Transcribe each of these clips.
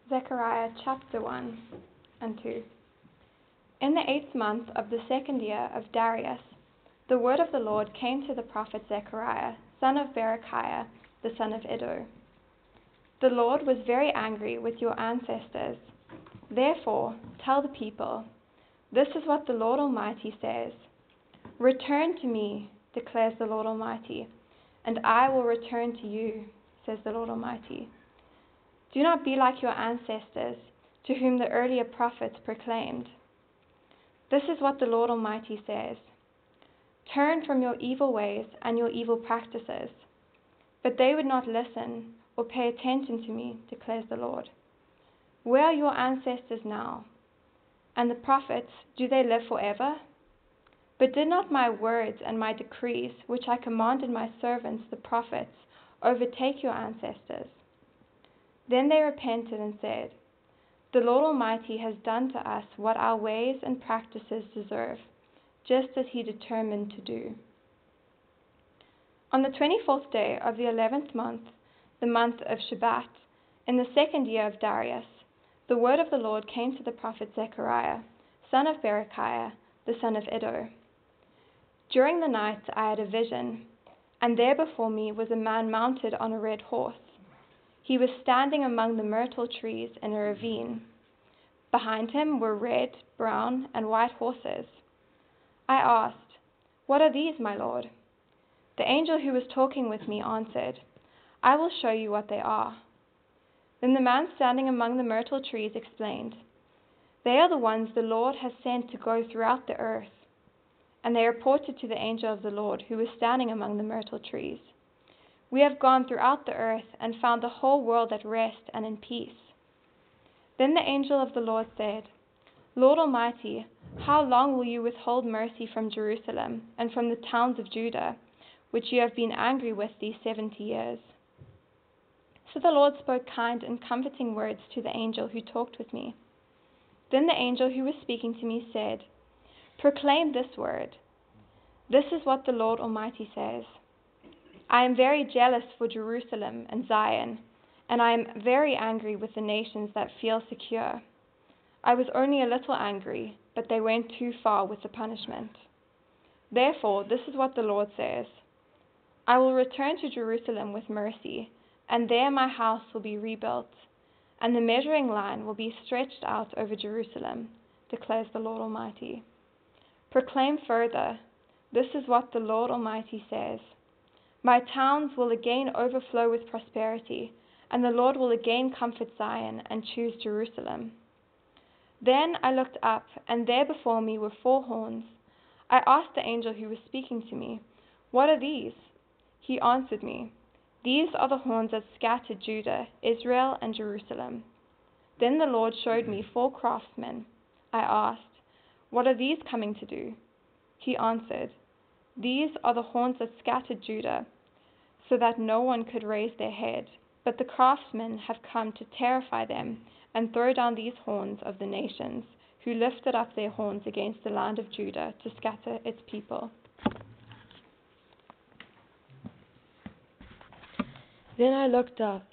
Zechariah chapter 1 and 2. In the 8th month of the 2nd year of Darius, the word of the Lord came to the prophet Zechariah, son of Berechiah, the son of Iddo. The Lord was very angry with your ancestors. Therefore, tell the people, this is what the Lord Almighty says. Return to me, declares the Lord Almighty, and I will return to you, says the Lord Almighty. Do not be like your ancestors, to whom the earlier prophets proclaimed. This is what the Lord Almighty says. Turn from your evil ways and your evil practices. But they would not listen or pay attention to me, declares the Lord. Where are your ancestors now? And the prophets, do they live forever? But did not my words and my decrees, which I commanded my servants the prophets, overtake your ancestors? Then they repented and said, the Lord Almighty has done to us what our ways and practices deserve, just as he determined to do. On the 24th day of the 11th month, the month of Shebat, in the 2nd year of Darius, the word of the Lord came to the prophet Zechariah, son of Berechiah, the son of Iddo. During the night I had a vision, and there before me was a man mounted on a red horse. He was standing among the myrtle trees in a ravine. Behind him were red, brown, and white horses. I asked, what are these, my lord? The angel who was talking with me answered, I will show you what they are. Then the man standing among the myrtle trees explained, they are the ones the Lord has sent to go throughout the earth. And they reported to the angel of the Lord who was standing among the myrtle trees, we have gone throughout the earth and found the whole world at rest and in peace. Then the angel of the Lord said, Lord Almighty, how long will you withhold mercy from Jerusalem and from the towns of Judah, which you have been angry with these 70 years? So the Lord spoke kind and comforting words to the angel who talked with me. Then the angel who was speaking to me said, proclaim this word. This is what the Lord Almighty says. I am very jealous for Jerusalem and Zion, and I am very angry with the nations that feel secure. I was only a little angry, but they went too far with the punishment. Therefore, this is what the Lord says. I will return to Jerusalem with mercy, and there my house will be rebuilt, and the measuring line will be stretched out over Jerusalem, declares the Lord Almighty. Proclaim further, this is what the Lord Almighty says. My towns will again overflow with prosperity, and the Lord will again comfort Zion and choose Jerusalem. Then I looked up, and there before me were 4 horns. I asked the angel who was speaking to me, what are these? He answered me, these are the horns that scattered Judah, Israel, and Jerusalem. Then the Lord showed me 4 craftsmen. I asked, what are these coming to do? He answered, these are the horns that scattered Judah, so that no one could raise their head. But the craftsmen have come to terrify them and throw down these horns of the nations, who lifted up their horns against the land of Judah to scatter its people. Then I looked up,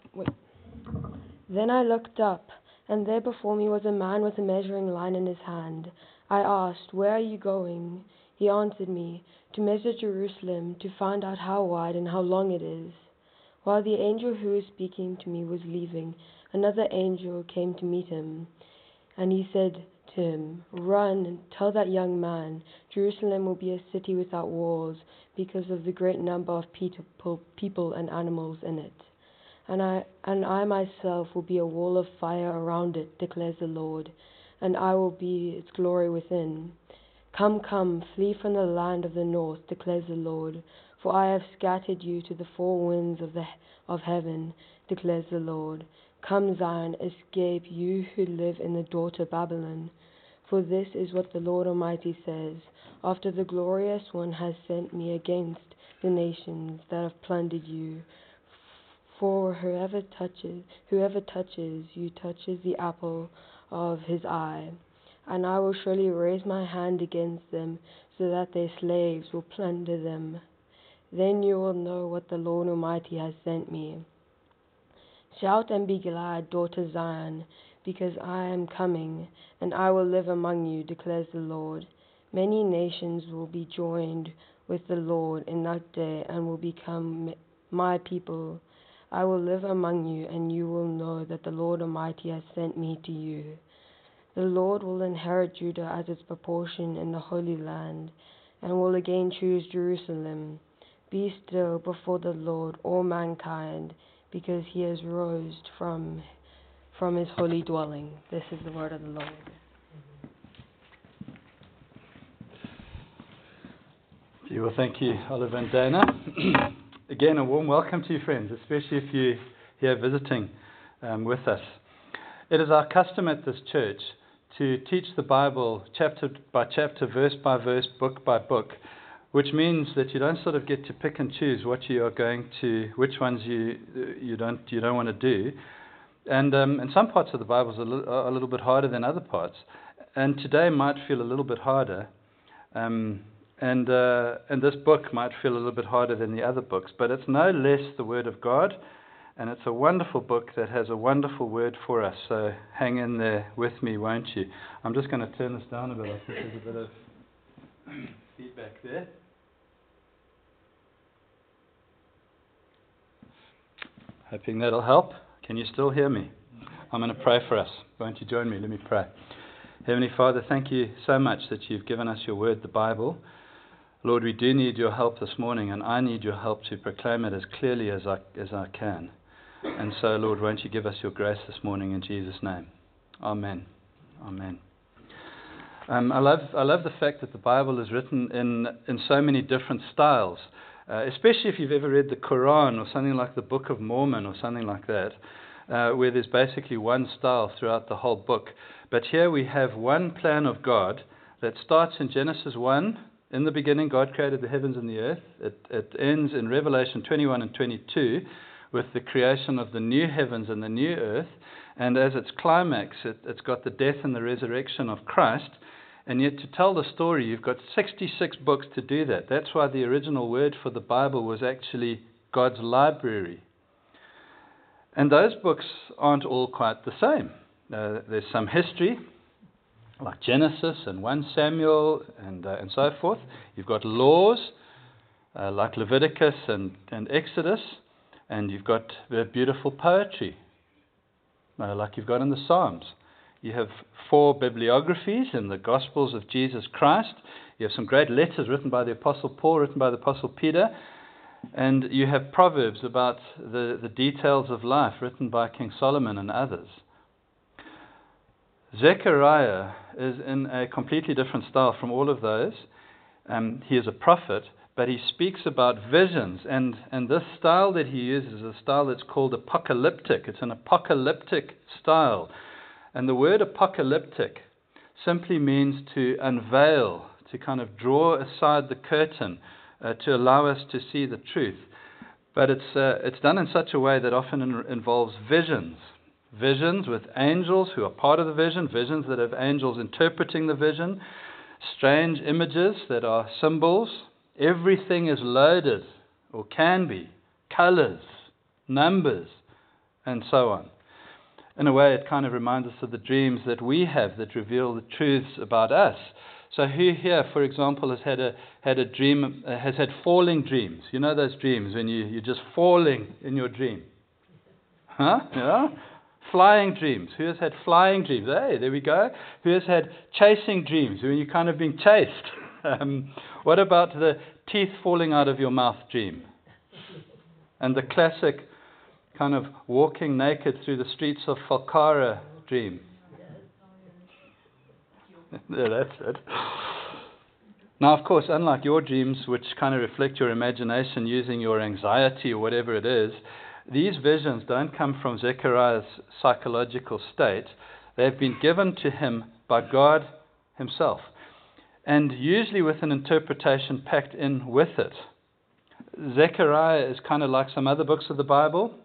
and there before me was a man with a measuring line in his hand. I asked, where are you going? He answered me, to measure Jerusalem, to find out how wide and how long it is. While the angel who was speaking to me was leaving, another angel came to meet him, and he said to him, run and tell that young man, Jerusalem will be a city without walls, because of the great number of people and animals in it. And I myself will be a wall of fire around it, declares the Lord, and I will be its glory within. Come, flee from the land of the north, declares the Lord, for I have scattered you to the 4 winds of heaven, declares the Lord. Come, Zion, escape, you who live in the daughter Babylon. For this is what the Lord Almighty says, after the glorious one has sent me against the nations that have plundered you. For whoever touches you touches the apple of his eye. And I will surely raise my hand against them, so that their slaves will plunder them. Then you will know what the Lord Almighty has sent me. Shout and be glad, daughter Zion, because I am coming, and I will live among you, declares the Lord. Many nations will be joined with the Lord in that day and will become my people. I will live among you, and you will know that the Lord Almighty has sent me to you. The Lord will inherit Judah as its proportion in the Holy Land, and will again choose Jerusalem. Be still before the Lord, all mankind, because he has rose from his holy dwelling. This is the word of the Lord. Well, thank you, Oliver and Dana. Again, a warm welcome to you, friends, especially if you're here visiting with us. It is our custom at this church to teach the Bible chapter by chapter, verse by verse, book by book, which means that you don't sort of get to pick and choose what you are going to, which ones you don't want to do. And some parts of the Bible are a little bit harder than other parts. And today might feel a little bit harder. And this book might feel a little bit harder than the other books, but it's no less the Word of God, and it's a wonderful book that has a wonderful word for us. So hang in there with me, won't you? I'm just going to turn this down a bit. I think there's a bit of feedback there. Hoping that'll help. Can you still hear me? I'm going to pray for us. Won't you join me? Let me pray. Heavenly Father, thank you so much that you've given us your word, the Bible. Lord, we do need your help this morning, and I need your help to proclaim it as clearly as I can. And so, Lord, won't you give us your grace this morning in Jesus' name? Amen. Amen. I love the fact that the Bible is written in so many different styles, especially if you've ever read the Quran or something like the Book of Mormon or something like that, where there's basically one style throughout the whole book. But here we have one plan of God that starts in Genesis 1. In the beginning, God created the heavens and the earth. It ends in Revelation 21 and 22 with the creation of the new heavens and the new earth. And as its climax, it's got the death and the resurrection of Christ. And yet to tell the story, you've got 66 books to do that. That's why the original word for the Bible was actually God's library. And those books aren't all quite the same. There's some history, like Genesis and 1 Samuel and so forth. You've got laws, like Leviticus and Exodus. And you've got beautiful poetry, like you've got in the Psalms. You have 4 bibliographies in the Gospels of Jesus Christ. You have some great letters written by the Apostle Paul, written by the Apostle Peter. And you have Proverbs about the details of life, written by King Solomon and others. Zechariah is in a completely different style from all of those. He is a prophet, but he speaks about visions. And this style that he uses is a style that's called apocalyptic. It's an apocalyptic style. And the word apocalyptic simply means to unveil, to kind of draw aside the curtain, to allow us to see the truth. But it's done in such a way that often involves visions. Visions with angels who are part of the vision, visions that have angels interpreting the vision, strange images that are symbols. Everything is loaded, or can be, colors, numbers, and so on. In a way, it kind of reminds us of the dreams that we have that reveal the truths about us. So who here, for example, has had a dream, has had falling dreams? You know those dreams when you're just falling in your dream? Huh? Yeah? Flying dreams. Who has had flying dreams? Hey, there we go. Who has had chasing dreams, when you're kind of being chased? What about the teeth falling out of your mouth dream? And the classic kind of walking naked through the streets of Falkara dream? Yeah, that's it. Now, of course, unlike your dreams, which kind of reflect your imagination using your anxiety or whatever it is, these visions don't come from Zechariah's psychological state. They've been given to him by God himself, and usually with an interpretation packed in with it. Zechariah is kind of like some other books of the Bible,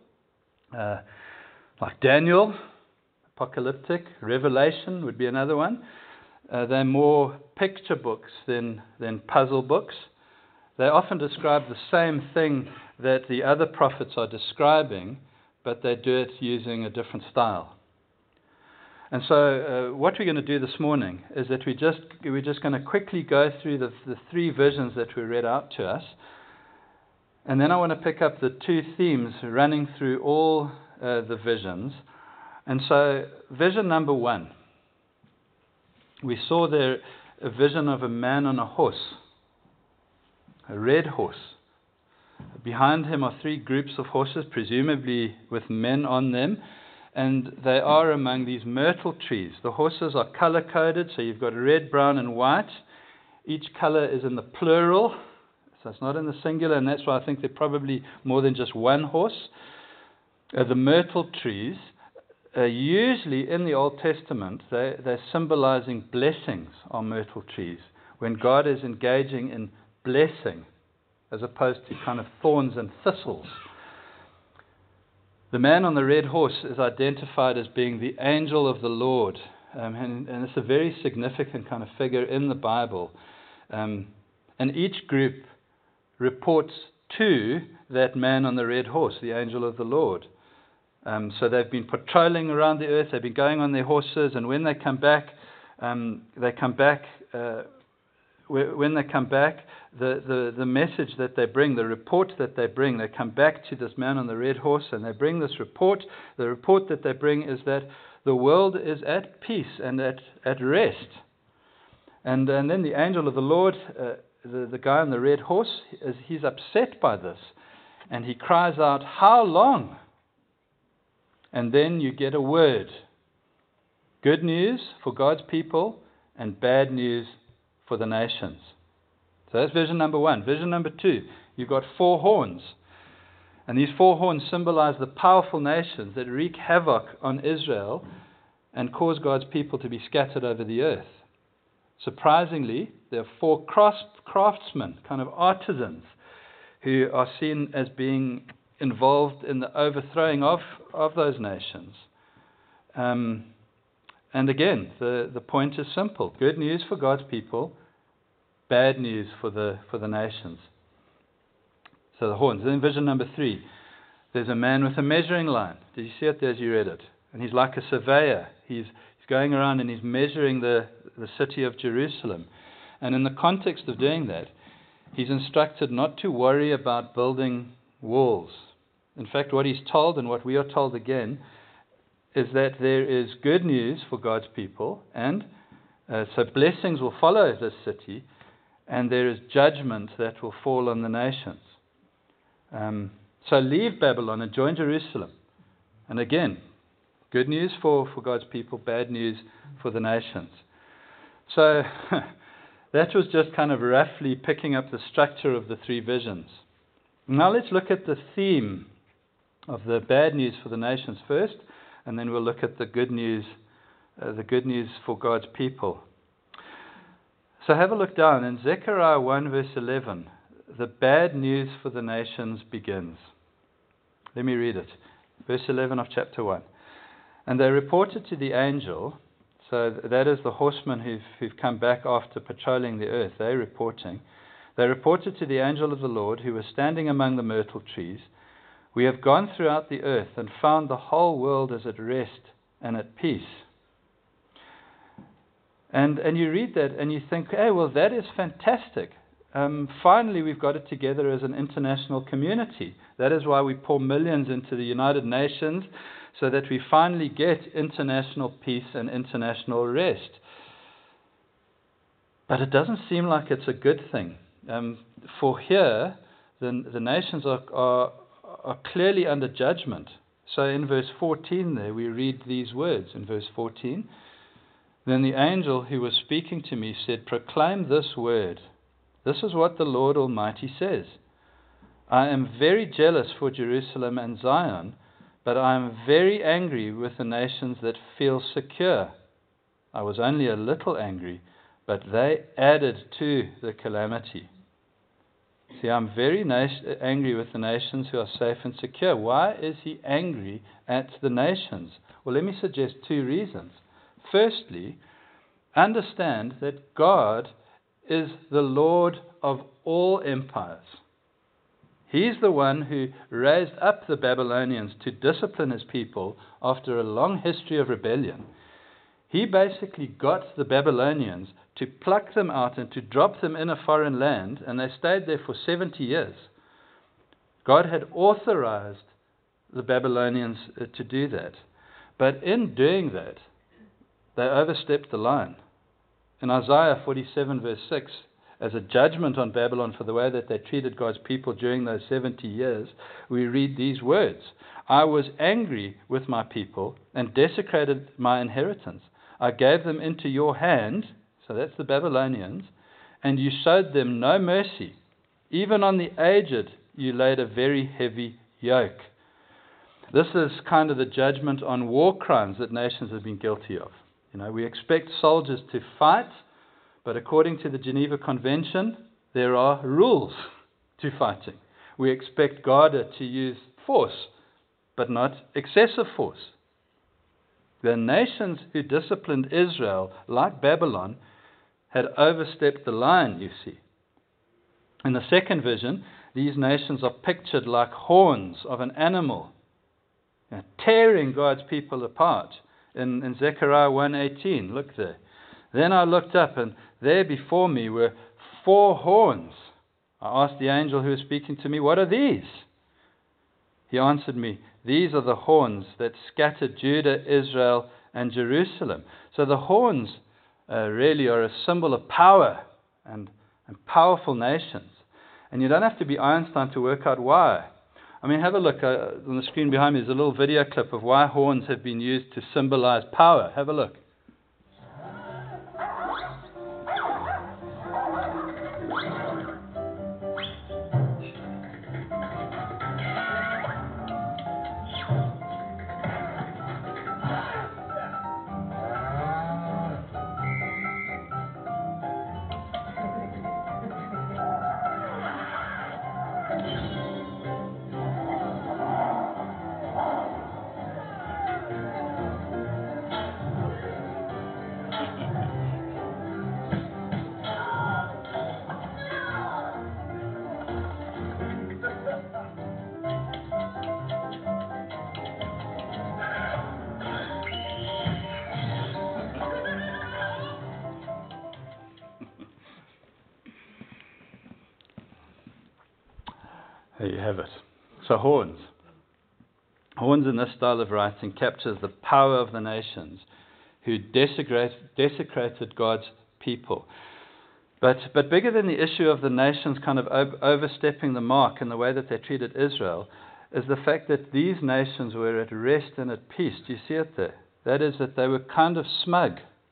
like Daniel, apocalyptic. Revelation would be another one. They're more picture books than puzzle books. They often describe the same thing that the other prophets are describing, but they do it using a different style. And so what we're going to do this morning is that we're just going to quickly go through the three visions that were read out to us. And then I want to pick up the two themes running through all the visions. And so vision number one, we saw there a vision of a man on a horse, a red horse. Behind him are three groups of horses, presumably with men on them. And they are among these myrtle trees. The horses are color-coded, so you've got red, brown, and white. Each color is in the plural, so it's not in the singular, and that's why I think they're probably more than just one horse. The myrtle trees, usually in the Old Testament, they're symbolizing blessings on myrtle trees, when God is engaging in blessing, as opposed to kind of thorns and thistles. The man on the red horse is identified as being the angel of the Lord, and it's a very significant kind of figure in the Bible. And each group reports to that man on the red horse, the angel of the Lord. So they've been patrolling around the earth, they've been going on their horses, and when they come back, the message that they bring, the report that they bring, they come back to this man on the red horse and they bring this report. The report that they bring is that the world is at peace and at rest. And then the angel of the Lord, the guy on the red horse, he's upset by this. And he cries out, "How long?" And then you get a word. Good news for God's people and bad news for the nations. So that's vision number one. Vision number two, you've got four horns. And these four horns symbolize the powerful nations that wreak havoc on Israel and cause God's people to be scattered over the earth. Surprisingly, there are four craftsmen, kind of artisans, who are seen as being involved in the overthrowing of those nations. And again, the point is simple. Good news for God's people, bad news for the nations. So the horns. Then vision number three, there's a man with a measuring line. Did you see it there as you read it? And he's like a surveyor. He's going around and he's measuring the city of Jerusalem. And in the context of doing that, he's instructed not to worry about building walls. In fact, what he's told, and what we are told again, is that there is good news for God's people, and so blessings will follow this city, and there is judgment that will fall on the nations. So leave Babylon and join Jerusalem. And again, good news for God's people, bad news for the nations. So that was just kind of roughly picking up the structure of the three visions. Now let's look at the theme of the bad news for the nations first, and then we'll look at the good news for God's people. So have a look down in Zechariah 1 verse 11. The bad news for the nations begins. Let me read it. Verse 11 of chapter 1. And they reported to the angel, so that is the horsemen who've come back after patrolling the earth, they're reporting. They reported to the angel of the Lord, who was standing among the myrtle trees, "We have gone throughout the earth and found the whole world is at rest and at peace." And you read that and you think, hey, well, that is fantastic. Finally, we've got it together as an international community. That is why we pour millions into the United Nations, so that we finally get international peace and international rest. But it doesn't seem like it's a good thing. For here, the nations are clearly under judgment. So in verse 14 there, we read these words in verse 14. Then the angel who was speaking to me said, "Proclaim this word. This is what the Lord Almighty says. I am very jealous for Jerusalem and Zion, but I am very angry with the nations that feel secure. I was only a little angry, but they added to the calamity." See, I'm very angry with the nations who are safe and secure. Why is he angry at the nations? Well, let me suggest two reasons. Firstly, understand that God is the Lord of all empires. He's the one who raised up the Babylonians to discipline his people after a long history of rebellion. He basically got the Babylonians to pluck them out and to drop them in a foreign land, and they stayed there for 70 years. God had authorized the Babylonians to do that. But in doing that, they overstepped the line. In Isaiah 47 verse 6, as a judgment on Babylon for the way that they treated God's people during those 70 years, we read these words: I was angry with my people and desecrated my inheritance. I gave them into your hand, so that's the Babylonians, and you showed them no mercy. Even on the aged you laid a very heavy yoke. This is kind of the judgment on war crimes that nations have been guilty of. We expect soldiers to fight, but according to the Geneva Convention, there are rules to fighting. We expect God to use force, but not excessive force. The nations who disciplined Israel, like Babylon, had overstepped the line, you see. In the second vision, these nations are pictured like horns of an animal, tearing God's people apart. In Zechariah 1:18, look there. Then I looked up, and there before me were 4 horns. I asked the angel who was speaking to me, what are these? He answered me, these are the horns that scattered Judah, Israel, and Jerusalem. So the horns really are a symbol of power and powerful nations. And you don't have to be Einstein to work out why. I mean, have a look on the screen behind me. There's a little video clip of why horns have been used to symbolize power. Have a look. There you have it. So horns. Horns in this style of writing captures the power of the nations who desecrated God's people. But bigger than the issue of the nations kind of overstepping the mark in the way that they treated Israel is the fact that these nations were at rest and at peace. Do you see it there? That is, that they were kind of smug,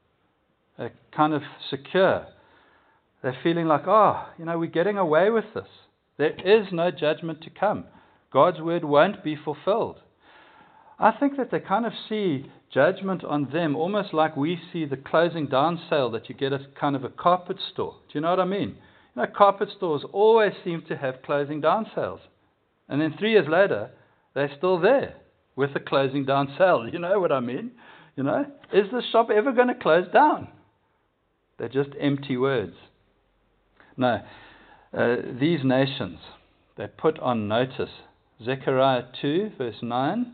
kind of secure. They're feeling like, we're getting away with this. There is no judgment to come. God's word won't be fulfilled. I think that they kind of see judgment on them almost like we see the closing down sale that you get at kind of a carpet store. Do you know what I mean? Carpet stores always seem to have closing down sales. And then 3 years later, they're still there with the closing down sale. You know what I mean? Is the shop ever going to close down? They're just empty words. No. These nations, they put on notice. Zechariah 2, verse 9,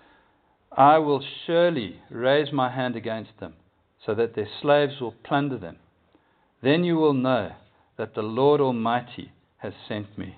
I will surely raise my hand against them, so that their slaves will plunder them. Then you will know that the Lord Almighty has sent me.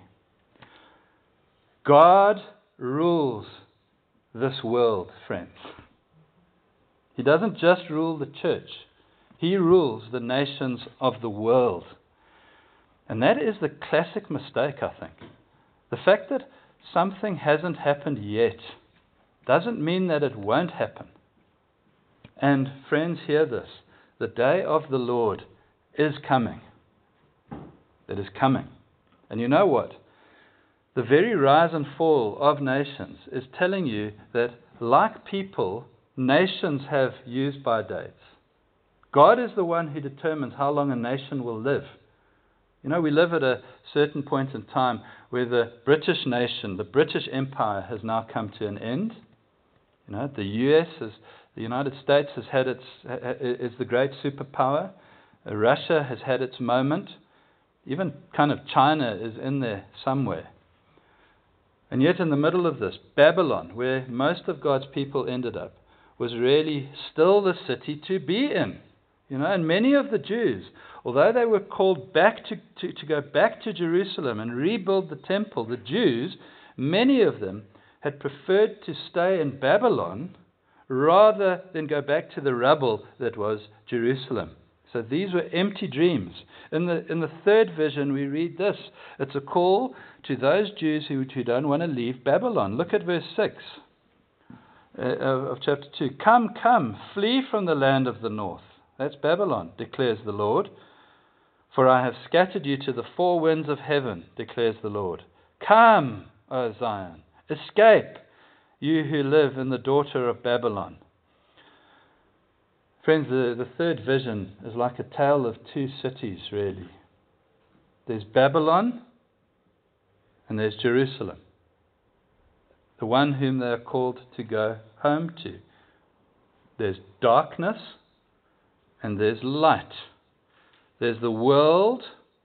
God rules this world, friends. He doesn't just rule the church. He rules the nations of the world. And that is the classic mistake, I think. The fact that something hasn't happened yet doesn't mean that it won't happen. And friends, hear this. The day of the Lord is coming. It is coming. And you know what? The very rise and fall of nations is telling you that, like people, nations have use-by dates. God is the one who determines how long a nation will live. We live at a certain point in time where the British nation, the British Empire, has now come to an end. The US, the United States, is the great superpower. Russia has had its moment. Even kind of China is in there somewhere. And yet in the middle of this, Babylon, where most of God's people ended up, was really still the city to be in. And many of the Jews, although they were called back to go back to Jerusalem and rebuild the temple, the Jews, many of them had preferred to stay in Babylon rather than go back to the rubble that was Jerusalem. So these were empty dreams. In the third vision, we read this. It's a call to those Jews who don't want to leave Babylon. Look at verse 6 of chapter 2. Come, come, flee from the land of the north. That's Babylon, declares the Lord. For I have scattered you to the four winds of heaven, declares the Lord. Come, O Zion, escape, you who live in the daughter of Babylon. Friends, the third vision is like a tale of two cities, really. There's Babylon and there's Jerusalem, the one whom they are called to go home to. There's darkness and there's light. There's the world,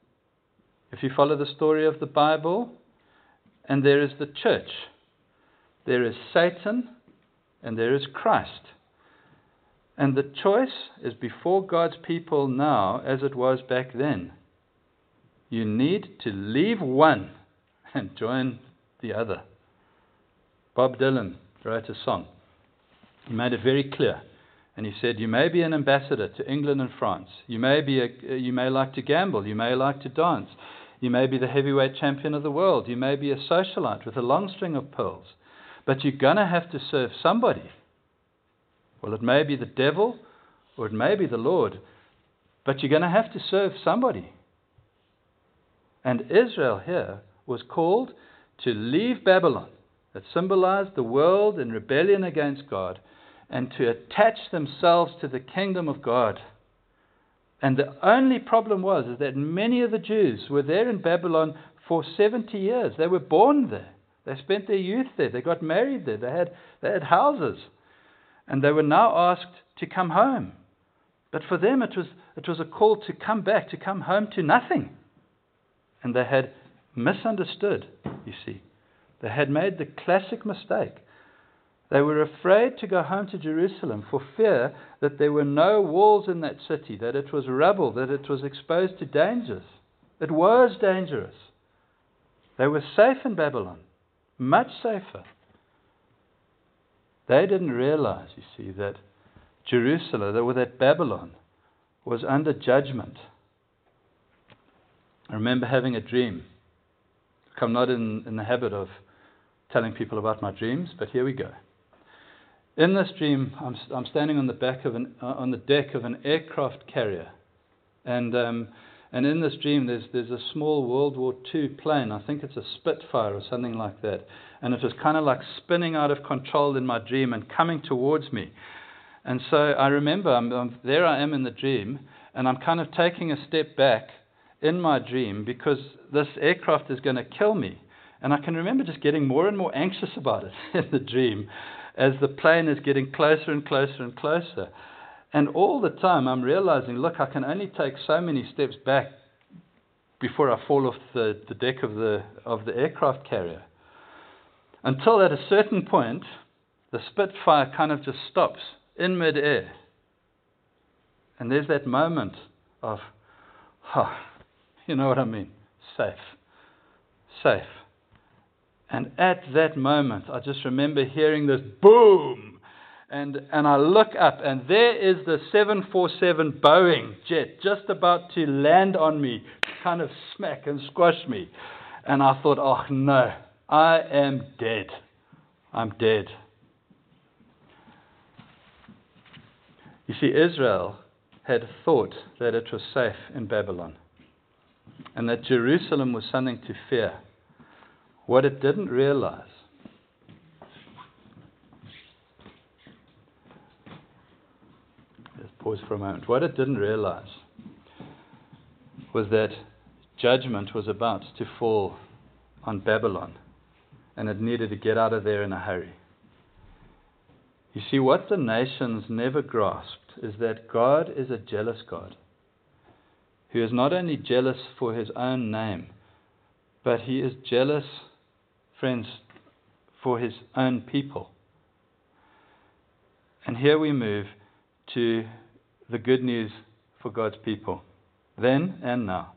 if you follow the story of the Bible, and there is the church. There is Satan and there is Christ. And the choice is before God's people now as it was back then. You need to leave one and join the other. Bob Dylan wrote a song. He made it very clear. And he said, you may be an ambassador to England and France. You may like to gamble. You may like to dance. You may be the heavyweight champion of the world. You may be a socialite with a long string of pearls. But you're going to have to serve somebody. Well, it may be the devil or it may be the Lord. But you're going to have to serve somebody. And Israel here was called to leave Babylon, that symbolized the world in rebellion against God, and to attach themselves to the kingdom of God. And the only problem was is that many of the Jews were there in Babylon for 70 years. They were born there. They spent their youth there. They got married there. They had houses. And they were now asked to come home. But for them it was a call to come back, to come home to nothing. And they had misunderstood, you see. They had made the classic mistake. They were afraid to go home to Jerusalem for fear that there were no walls in that city, that it was rubble, that it was exposed to dangers. It was dangerous. They were safe in Babylon, much safer. They didn't realize, you see, that Jerusalem, that Babylon, was under judgment. I remember having a dream. I'm not in the habit of telling people about my dreams, but here we go. In this dream, I'm standing on the deck of an aircraft carrier, and in this dream, there's a small World War II plane. I think it's a Spitfire or something like that, and it was kind of like spinning out of control in my dream and coming towards me. And so I remember there I am in the dream, and I'm kind of taking a step back in my dream because this aircraft is going to kill me. And I can remember just getting more and more anxious about it in the dream as the plane is getting closer and closer and closer. And all the time I'm realizing, look, I can only take so many steps back before I fall off the deck of the aircraft carrier. Until at a certain point, the Spitfire kind of just stops in midair. And there's that moment of, you know what I mean? Safe. And at that moment, I just remember hearing this boom. And I look up, and there is the 747 Boeing jet just about to land on me, kind of smack and squash me. And I thought, oh no, I am dead. I'm dead. You see, Israel had thought that it was safe in Babylon, and that Jerusalem was something to fear. What it didn't realize pause for a moment. What it didn't realize was that judgment was about to fall on Babylon, and it needed to get out of there in a hurry. You see, what the nations never grasped is that God is a jealous God, who is not only jealous for his own name, but he is jealous, friends, for his own people. And here we move to the good news for God's people, then and now.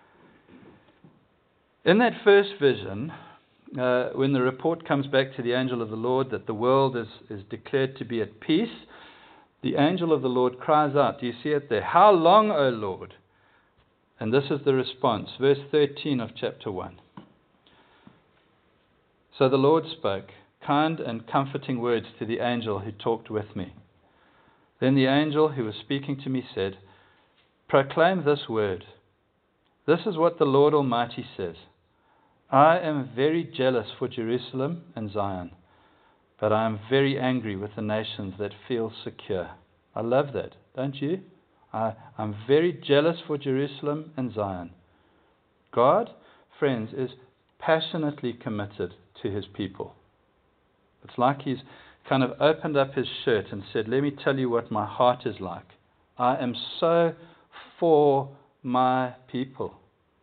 In that first vision, when the report comes back to the angel of the Lord that the world is declared to be at peace, the angel of the Lord cries out. Do you see it there? How long, O Lord? And this is the response, verse 13 of chapter 1. So the Lord spoke kind and comforting words to the angel who talked with me. Then the angel who was speaking to me said, proclaim this word. This is what the Lord Almighty says. I am very jealous for Jerusalem and Zion, but I am very angry with the nations that feel secure. I love that, don't you? I'm very jealous for Jerusalem and Zion. God, friends, is passionately committed to his people. It's like he's kind of opened up his shirt and said, let me tell you what my heart is like. I am so for my people.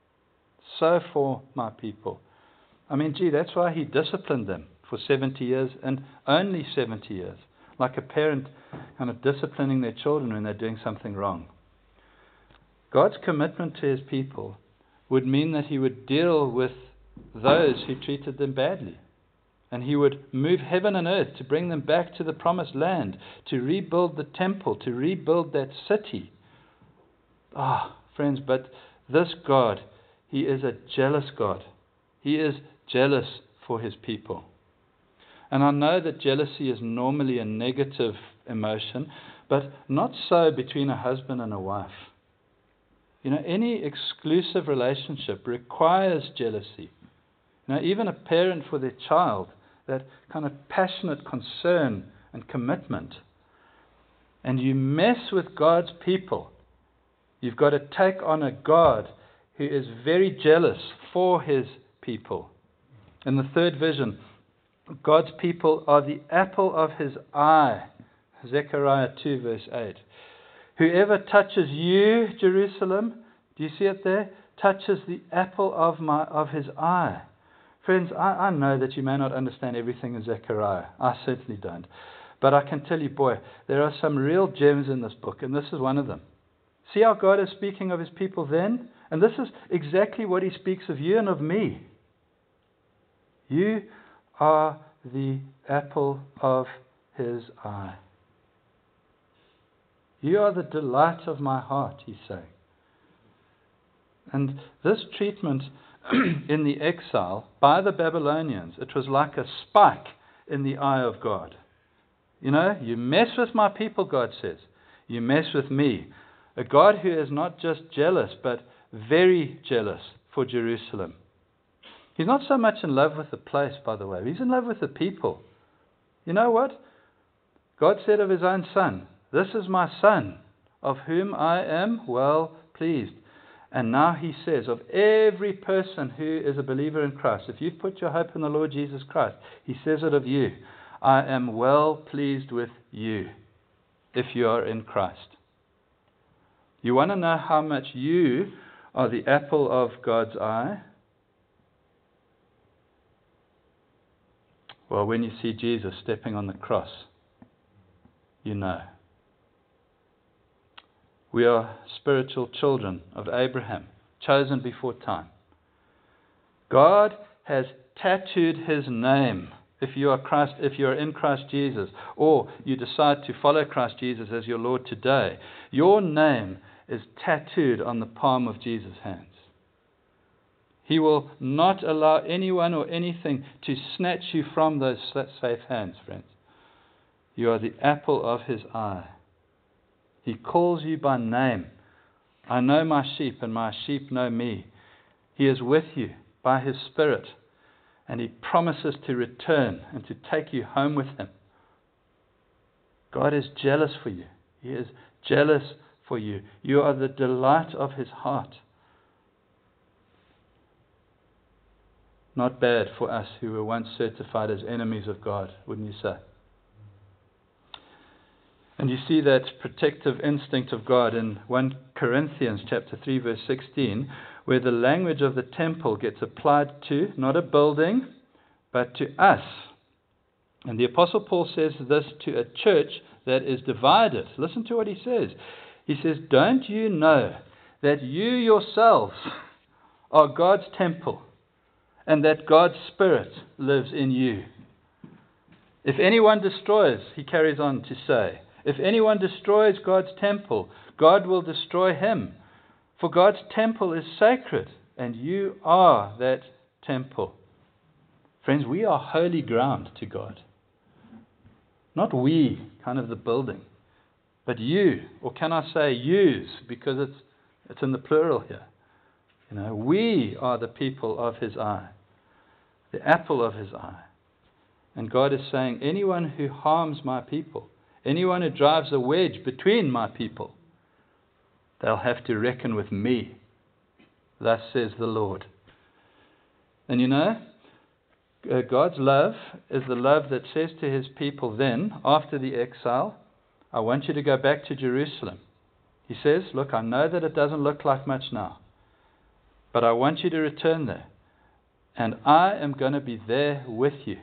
So for my people. I mean, that's why he disciplined them for 70 years and only 70 years. Like a parent kind of disciplining their children when they're doing something wrong. God's commitment to his people would mean that he would deal with those who treated them badly. And he would move heaven and earth to bring them back to the promised land, to rebuild the temple, to rebuild that city. Friends, but this God, he is a jealous God. He is jealous for his people. And I know that jealousy is normally a negative emotion, but not so between a husband and a wife. Any exclusive relationship requires jealousy. Even a parent for their child, that kind of passionate concern and commitment. And you mess with God's people, you've got to take on a God who is very jealous for his people. In the third vision, God's people are the apple of his eye. Zechariah 2 verse 8. Whoever touches you, Jerusalem, do you see it there? Touches the apple of his eye. Friends, I know that you may not understand everything in Zechariah. I certainly don't. But I can tell you, there are some real gems in this book, and this is one of them. See how God is speaking of his people then? And this is exactly what he speaks of you and of me. You are the apple of his eye. You are the delight of my heart, he's saying. And this treatment in the exile by the Babylonians, it was like a spike in the eye of God. You mess with my people, God says. You mess with me. A God who is not just jealous, but very jealous for Jerusalem. He's not so much in love with the place, by the way. He's in love with the people. You know what? God said of his own son, this is my son, of whom I am well pleased. And now he says of every person who is a believer in Christ, if you've put your hope in the Lord Jesus Christ, he says it of you, I am well pleased with you if you are in Christ. You want to know how much you are the apple of God's eye? Well, when you see Jesus stepping on the cross, you know. We are spiritual children of Abraham, chosen before time. God has tattooed his name. If you are in Christ Jesus, or you decide to follow Christ Jesus as your Lord today, your name is tattooed on the palm of Jesus' hands. He will not allow anyone or anything to snatch you from those safe hands, friends. You are the apple of his eye. He calls you by name. I know my sheep, and my sheep know me. He is with you by his Spirit, and he promises to return and to take you home with him. God is jealous for you. He is jealous for you. You are the delight of his heart. Not bad for us who were once certified as enemies of God, wouldn't you say? And you see that protective instinct of God in 1 Corinthians chapter 3 verse 16, where the language of the temple gets applied to not a building, but to us And the Apostle Paul says this to a church that is divided. Listen to what he says. He says, don't you know that you yourselves are God's temple and that God's Spirit lives in you? If anyone destroys, he carries on to say, if anyone destroys God's temple, God will destroy him. For God's temple is sacred, and you are that temple. Friends, we are holy ground to God. Not we, kind of the building, but you, or can I say yous, because it's in the plural here. We are the people of his eye, the apple of his eye. And God is saying, anyone who harms my people, anyone who drives a wedge between my people, they'll have to reckon with me. Thus says the Lord. And God's love is the love that says to his people then, after the exile, I want you to go back to Jerusalem. He says, look, I know that it doesn't look like much now, but I want you to return there. And I am going to be there with you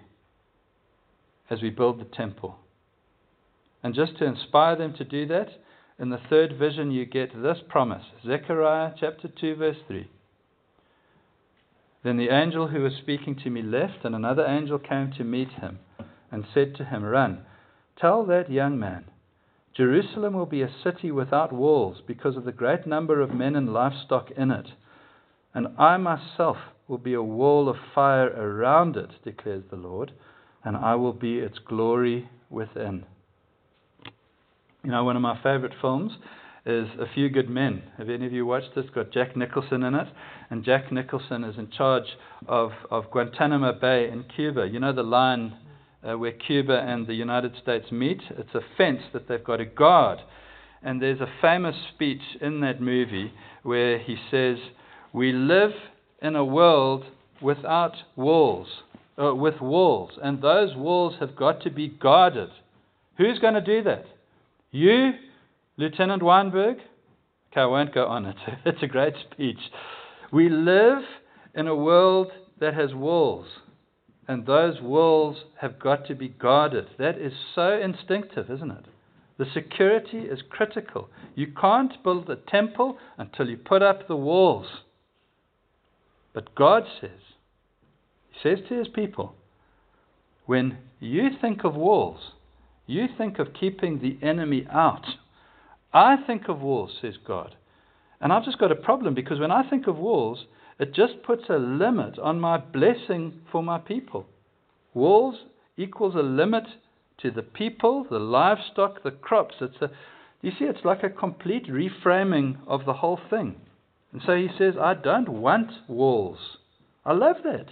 as we build the temple. And just to inspire them to do that, in the third vision you get this promise. Zechariah chapter 2 verse 3. Then the angel who was speaking to me left, and another angel came to meet him and said to him, Run, tell that young man, Jerusalem will be a city without walls because of the great number of men and livestock in it. And I myself will be a wall of fire around it, declares the Lord, and I will be its glory within. One of my favorite films is A Few Good Men. Have any of you watched this? It's got Jack Nicholson in it. And Jack Nicholson is in charge of Guantanamo Bay in Cuba. You know the line where Cuba and the United States meet? It's a fence that they've got to guard. And there's a famous speech in that movie where he says, we live in a world without walls, with walls. And those walls have got to be guarded. Who's going to do that? You, Lieutenant Weinberg? Okay, I won't go on it. It's a great speech. We live in a world that has walls, and those walls have got to be guarded. That is so instinctive, isn't it? The security is critical. You can't build a temple until you put up the walls. But God says, he says to his people, when you think of walls, you think of keeping the enemy out. I think of walls, says God. And I've just got a problem, because when I think of walls, it just puts a limit on my blessing for my people. Walls equals a limit to the people, the livestock, the crops. You see, it's like a complete reframing of the whole thing. And so he says, I don't want walls. I love that.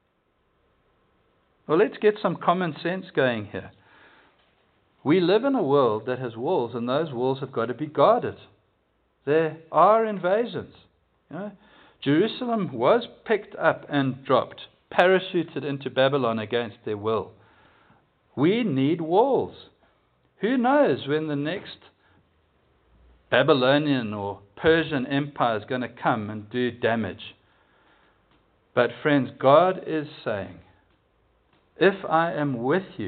Well, let's get some common sense going here. We live in a world that has walls, and those walls have got to be guarded. There are invasions. Jerusalem was picked up and dropped, parachuted into Babylon against their will. We need walls. Who knows when the next Babylonian or Persian empire is going to come and do damage. But friends, God is saying, if I am with you,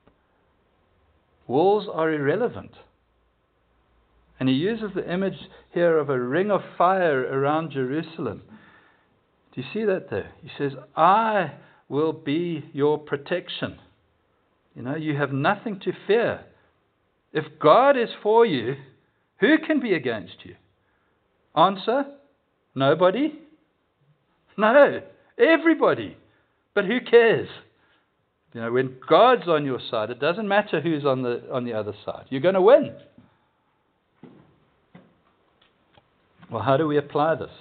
walls are irrelevant. And he uses the image here of a ring of fire around Jerusalem. Do you see that there? He says, I will be your protection. You have nothing to fear. If God is for you, who can be against you? Answer, nobody? No, everybody. But who cares? When God's on your side, it doesn't matter who's on the other side. You're going to win. Well, how do we apply this?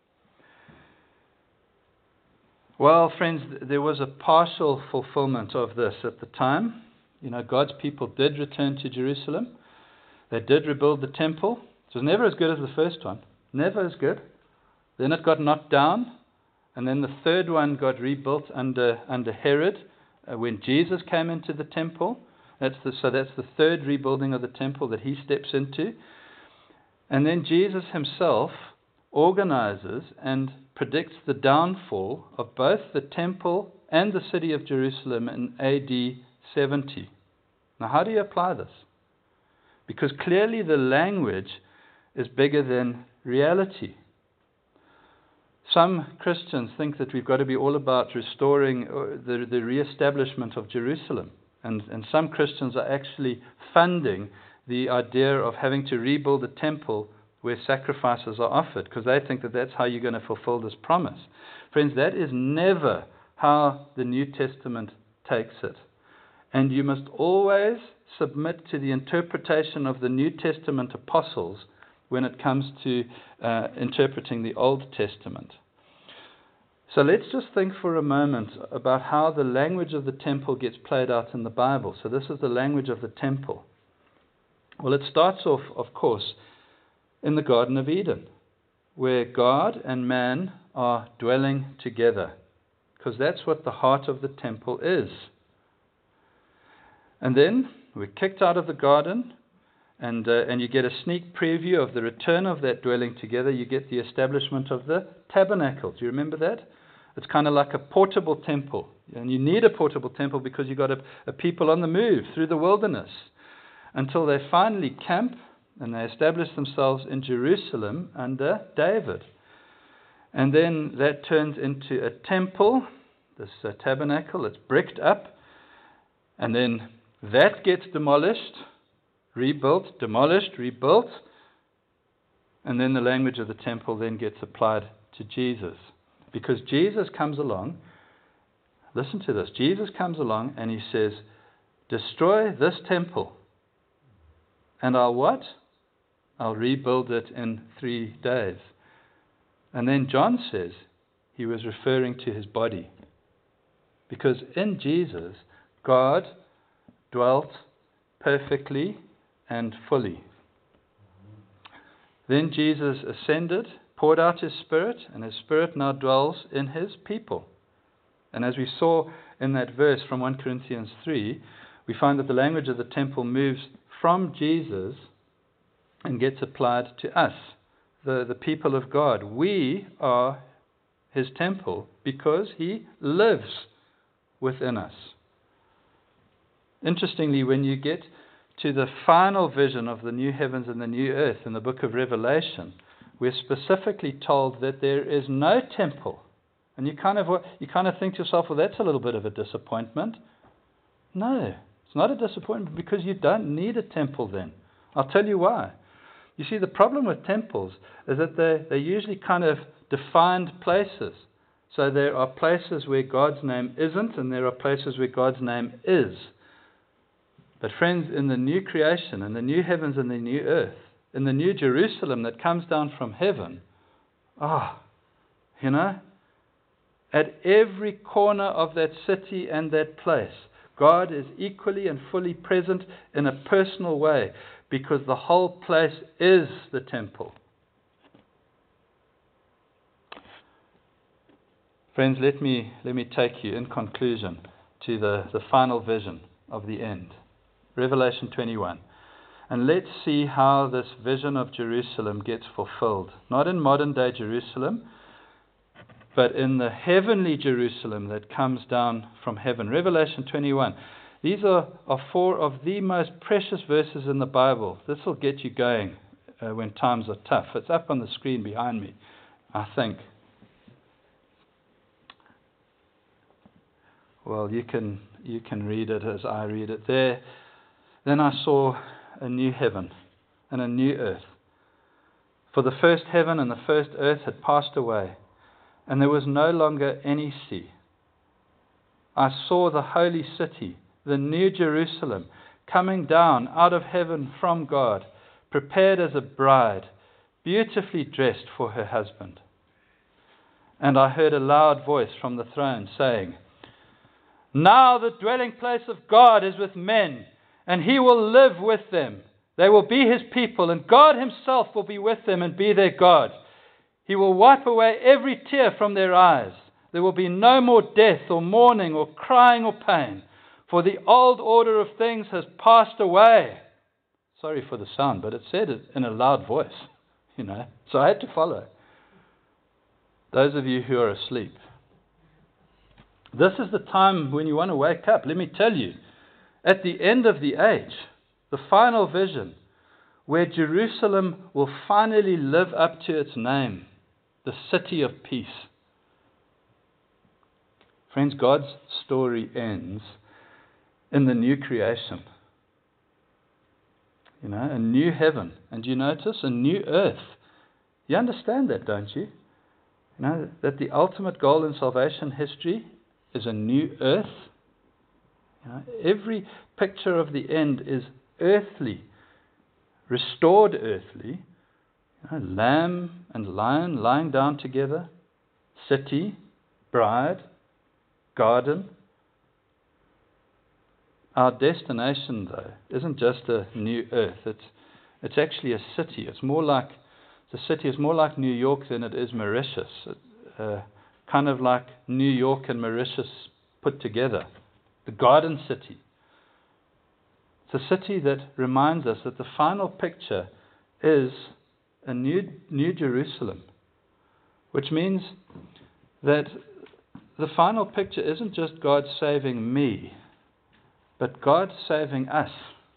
Well, friends, there was a partial fulfillment of this at the time. God's people did return to Jerusalem. They did rebuild the temple. It was never as good as the first one. Never as good. Then it got knocked down. And then the third one got rebuilt under Herod when Jesus came into the temple. That's the third rebuilding of the temple that he steps into. And then Jesus himself organizes and predicts the downfall of both the temple and the city of Jerusalem in AD 70. Now, how do you apply this? Because clearly the language is bigger than reality. Some Christians think that we've got to be all about restoring the re-establishment of Jerusalem. And some Christians are actually funding the idea of having to rebuild the temple where sacrifices are offered, because they think that that's how you're going to fulfill this promise. Friends, that is never how the New Testament takes it. And you must always submit to the interpretation of the New Testament apostles when it comes to interpreting the Old Testament. So let's just think for a moment about how the language of the temple gets played out in the Bible. So this is the language of the temple. Well, it starts off, of course, in the Garden of Eden, where God and man are dwelling together, because that's what the heart of the temple is. And then we're kicked out of the garden, and you get a sneak preview of the return of that dwelling together. You get the establishment of the tabernacle. Do you remember that? It's kind of like a portable temple. And you need a portable temple because you've got a people on the move through the wilderness until they finally camp and they establish themselves in Jerusalem under David. And then that turns into a temple, this tabernacle. It's bricked up. And then that gets demolished, rebuilt, demolished, rebuilt. And then the language of the temple then gets applied to Jesus. Because Jesus comes along, listen to this, Jesus comes along and he says, destroy this temple. And I'll what? I'll rebuild it in 3 days. And then John says he was referring to his body. Because in Jesus, God dwelt perfectly and fully. Then Jesus ascended, poured out his Spirit, and his Spirit now dwells in his people. And as we saw in that verse from 1 Corinthians 3, we find that the language of the temple moves from Jesus and gets applied to us, the people of God. We are his temple because he lives within us. Interestingly, when you get to the final vision of the new heavens and the new earth in the book of Revelation, we're specifically told that there is no temple. And you kind of think to yourself, well, that's a little bit of a disappointment. No, it's not a disappointment because you don't need a temple then. I'll tell you why. You see, the problem with temples is that they're usually kind of defined places. So there are places where God's name isn't, and there are places where God's name is. But friends, in the new creation, in the new heavens and the new earth, in the new Jerusalem that comes down from heaven, at every corner of that city and that place, God is equally and fully present in a personal way because the whole place is the temple. Friends, let me take you in conclusion to the final vision of the end. Revelation 21. And let's see how this vision of Jerusalem gets fulfilled. Not in modern day Jerusalem, but in the heavenly Jerusalem that comes down from heaven. Revelation 21. These are 4 of the most precious verses in the Bible. This will get you going when times are tough. It's up on the screen behind me, I think. Well, you can read it as I read it there. Then I saw a new heaven and a new earth. For the first heaven and the first earth had passed away, and there was no longer any sea. I saw the holy city, the new Jerusalem, coming down out of heaven from God, prepared as a bride, beautifully dressed for her husband. And I heard a loud voice from the throne saying, now the dwelling place of God is with men, and he will live with them. They will be his people, and God himself will be with them and be their God. He will wipe away every tear from their eyes. There will be no more death or mourning or crying or pain, for the old order of things has passed away. Sorry for the sound, but it said it in a loud voice, so I had to follow. Those of you who are asleep, this is the time when you want to wake up. Let me tell you, at the end of the age, the final vision, where Jerusalem will finally live up to its name, the city of peace. Friends, God's story ends in the new creation. A new heaven. And you notice, a new earth. You understand that, don't you? That the ultimate goal in salvation history is a new earth. Every picture of the end is earthly, restored earthly. Lamb and lion lying down together, city, bride, garden. Our destination, though, isn't just a new earth. It's actually a city. The city is more like New York than it is Mauritius. Kind of like New York and Mauritius put together. The garden city. It's a city that reminds us that the final picture is a new Jerusalem, which means that the final picture isn't just God saving me, but God saving us.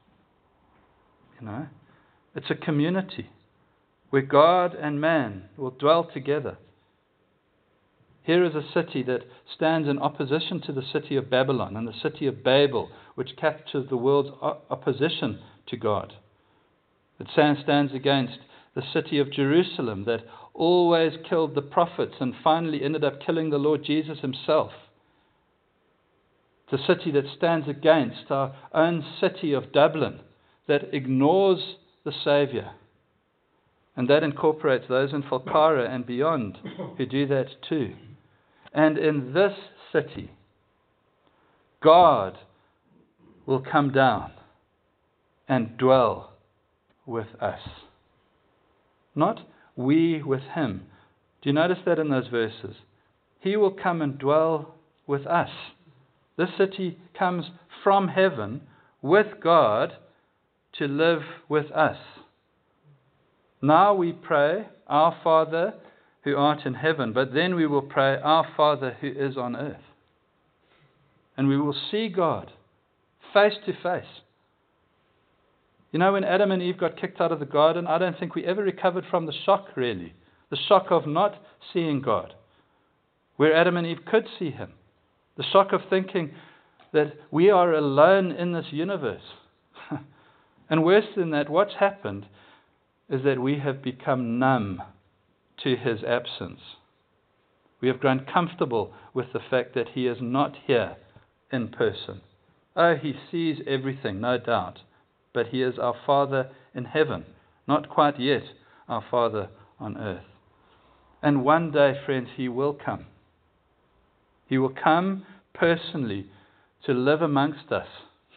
It's a community where God and man will dwell together. Here is a city that stands in opposition to the city of Babylon and the city of Babel, which captures the world's opposition to God. It stands against the city of Jerusalem that always killed the prophets and finally ended up killing the Lord Jesus himself. It's a city that stands against our own city of Dublin that ignores the Saviour. And that incorporates those in Falkara and beyond who do that too. And in this city, God will come down and dwell with us. Not we with him. Do you notice that in those verses? He will come and dwell with us. This city comes from heaven with God to live with us. Now we pray, Our Father who art in heaven, but then we will pray, Our Father who is on earth. And we will see God face to face. When Adam and Eve got kicked out of the garden, I don't think we ever recovered from the shock, really. The shock of not seeing God, where Adam and Eve could see him. The shock of thinking that we are alone in this universe. And worse than that, what's happened is that we have become numb to his absence. We have grown comfortable with the fact that he is not here in person. Oh, he sees everything, no doubt. But he is our Father in heaven, not quite yet our Father on earth. And one day, friends, he will come. He will come personally to live amongst us.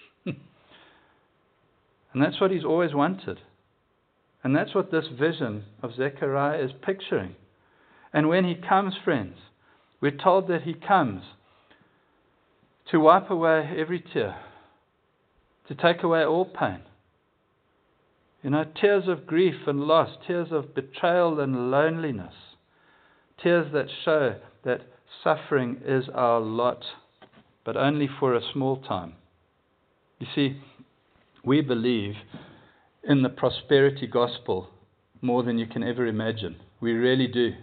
And that's what he's always wanted. And that's what this vision of Zechariah is picturing. And when he comes, friends, we're told that he comes to wipe away every tear, to take away all pain. Tears of grief and loss, tears of betrayal and loneliness, tears that show that suffering is our lot, but only for a small time. You see, we believe in the prosperity gospel more than you can ever imagine. We really do.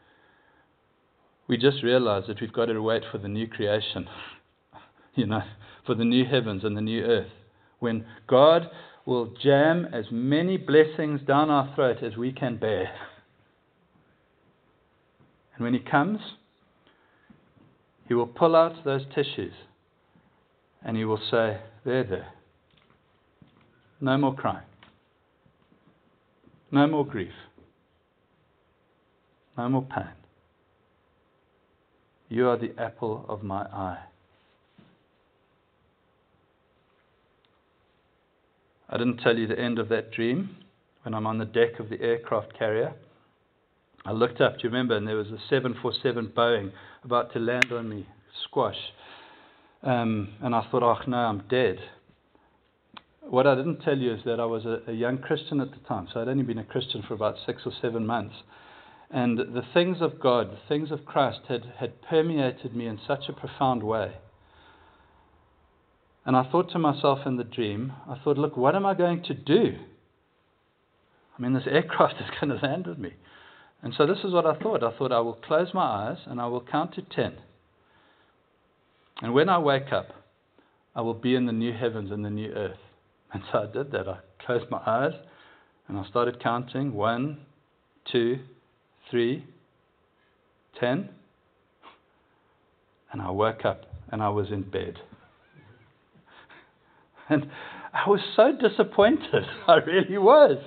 We just realize that we've got to wait for the new creation, for the new heavens and the new earth, when God will jam as many blessings down our throat as we can bear. And when he comes, he will pull out those tissues and he will say, there. No more crying. No more grief. No more pain. You are the apple of my eye. I didn't tell you the end of that dream. When I'm on the deck of the aircraft carrier, I looked up, do you remember? And there was a 747 Boeing about to land on me, squash. And I thought, oh no, I'm dead. What I didn't tell you is that I was a young Christian at the time, so I'd only been a Christian for about 6 or 7 months. And the things of God, the things of Christ had permeated me in such a profound way And I thought to myself in the dream, I thought, look, what am I going to do? I mean, this aircraft is going to land with me. And so this is what I thought. I thought I will close my eyes and I will count to 10. And when I wake up, I will be in the new heavens and the new earth. And so I did that. I closed my eyes and I started counting. 1, 2, 3, 10. And I woke up and I was in bed. And I was so disappointed. I really was.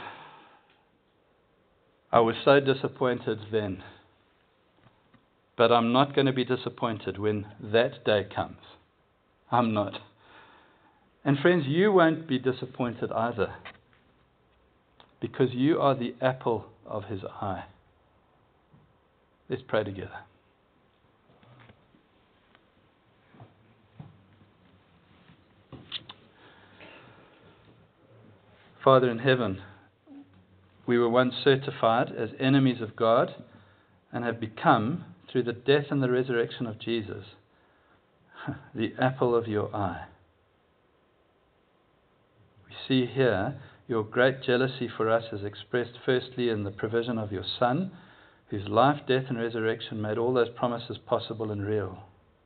I was so disappointed then. But I'm not going to be disappointed when that day comes. I'm not. And friends, you won't be disappointed either. Because you are the apple of his eye. Let's pray together. Father in heaven, we were once certified as enemies of God and have become, through the death and the resurrection of Jesus, the apple of your eye. We see here your great jealousy for us is expressed firstly in the provision of your Son, whose life, death and resurrection made all those promises possible and real.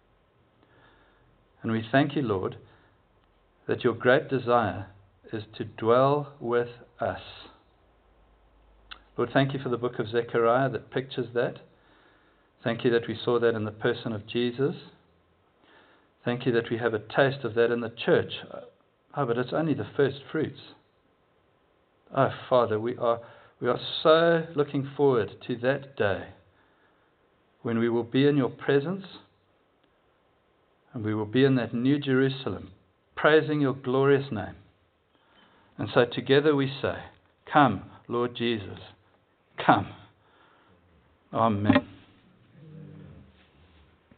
And we thank you, Lord, that your great desire is to dwell with us. Lord, thank you for the book of Zechariah that pictures that. Thank you that we saw that in the person of Jesus. Thank you that we have a taste of that in the church. Oh, but it's only the first fruits. Oh, Father, we are so looking forward to that day when we will be in your presence and we will be in that new Jerusalem, praising your glorious name. And so together we say, come, Lord Jesus, come. Amen.